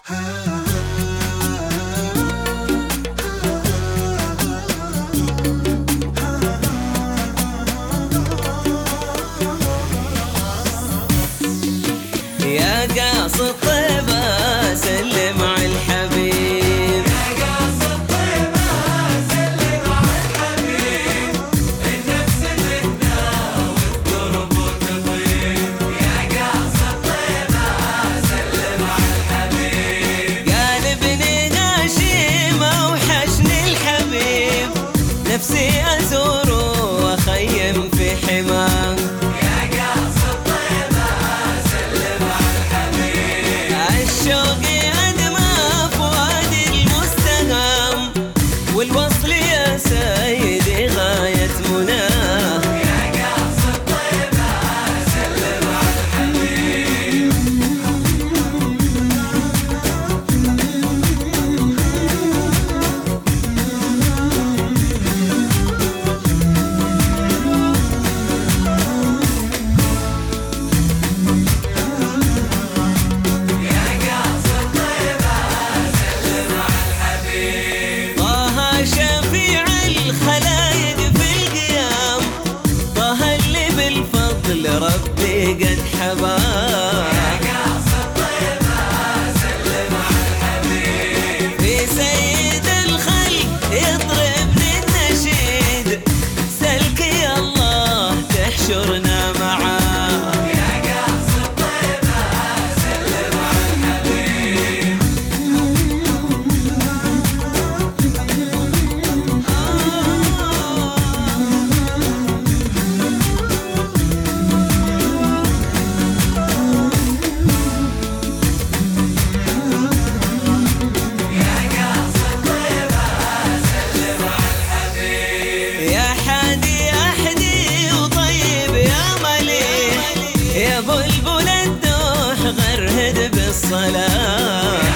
يا قاصد طيبة سلم على الحبيب، يا قاصد طيبة سلم على الحبيب، النفس تتناوب والقرب تطيب. يا قاصد طيبة سلم على الحبيب، قال ابني هاشم اوحشني الحبيب، نفسي ازوره واخيم في حماه. الشوق أدمى فؤادي المستهام، والوصل يا سيدي غاية مناه. يا قاصد طيبة سلم على الحبيب. شفيع الخلايق في القيام، طه اللي بالفضل ربي قد حباه. يا قاصد طيبة سلم على الحبيب، في سيد الخلق يطربني النشيد، سلك يا الله تحشرنا معاه. يا قاصد طيبة سلم على الحبيب. يا حادي أحدي وطيب يا مليح، يا بلبل الدوح غرهد بالصلاة.